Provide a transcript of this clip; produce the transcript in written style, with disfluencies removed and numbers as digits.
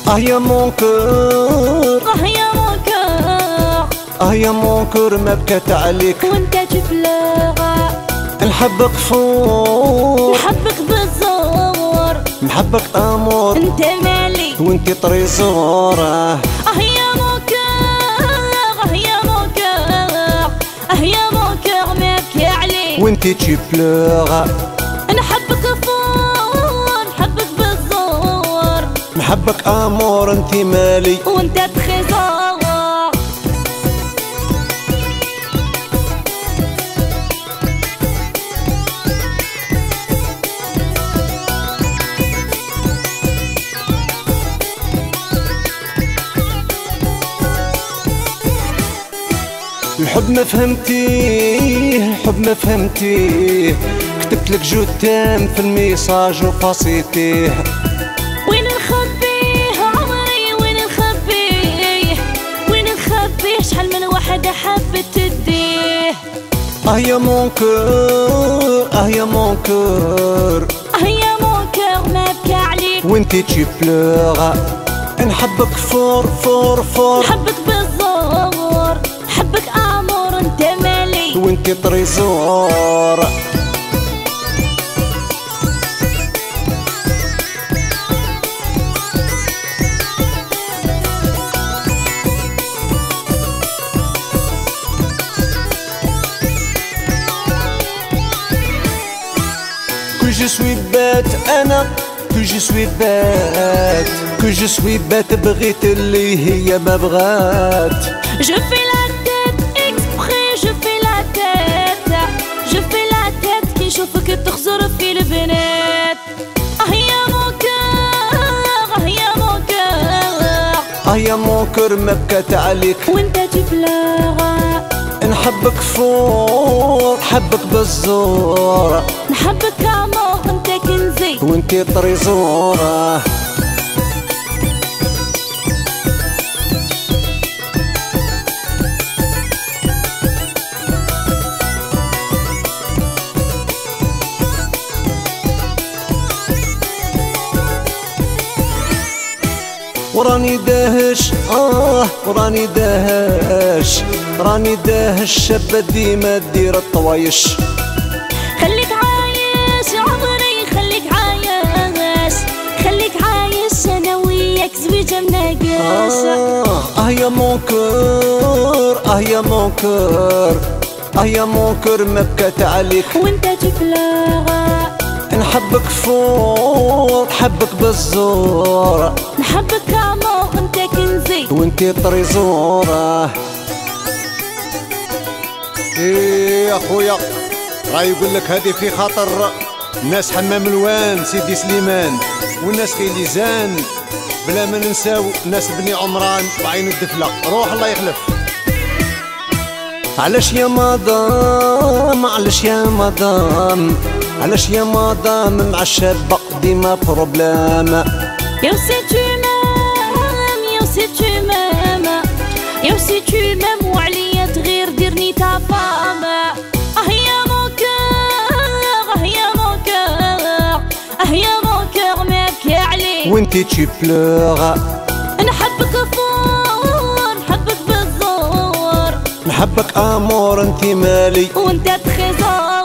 اه يا مون كور، اه يا مون كور، اه يا مون كور ما بكات عليك وانت تبلغ. نحبك فور، نحبك بالزور، نحبك امور، انت مالي وانت طريزور. اه يا مون كور، اه يا مون كور، اه يا مون كور ما بكي عليك وانت تبلغ. نحبك فور، نحبك بالزور، نحبك امور، انت مالي وانت تخزور. الحب ما فهمتيه، الحب ما فهمتيه، كتبت لك جوتان في الميساج وفاصيتيه. وين نخبيه عمري، وين نخبيه، وين نخبيه، شحال من وحدة حبت تديه. اه يا مون كور، اه يا مون كور، اه يا مون كور ما بكى عليك وانت تبلغ. نحبك فور فور فور، نحبك بالزور، نحبك امور، انت مالي وانت طريزور. Que je suis bête انا، que je suis bête، que je suis bête، بغيت اللي هي ما بغات. Je fais la tête exprès، je fais la tête، je fais la tête كي نشوفك تخزر في البنات. اه يا مون كور، اه يا مون كور، اه يا مون كور ما بكات عليك وانت تبلغ. نحبك فور، نحبك بالزور، نحبك امور، انت كنزي وانت طريزورة. وراني داهش وراني داهش، راني داهش شابة ديما دير الطوايش. خليك عايش عمري، خليك عايش، خليك عايش انا وياك زويجة مناقاش. اه يا مون كور، اه يا مون كور، اه يا مون كور ما بكات عليك وانت تبلغ. نحبك فور، نحبك بالزور، نحبك امور، انت كنزي وانت طريزورة. ايه يا خويا، راه يقول لك هذه في خاطر الناس حمام الوان سيدي سليمان، والناس خيليزان، بلا ما ننساو الناس بني عمران وعين الدفلة. روح الله يخلف. علاش يا مدام، علاش يا مدام، علاش يا مدام مع الشابة ديما بروبلام. يا سي تو مام، يا سي تو مام، يا سي تو مام، وعليا تغير ديرني تا فام. اه يا مون كور، اه يا مون كور، اه يا مون كور ما بكي عليك وانت تبلغ. نحبك فور، نحبك بالزور، نحبك امور، انت مالي وانت تخزور.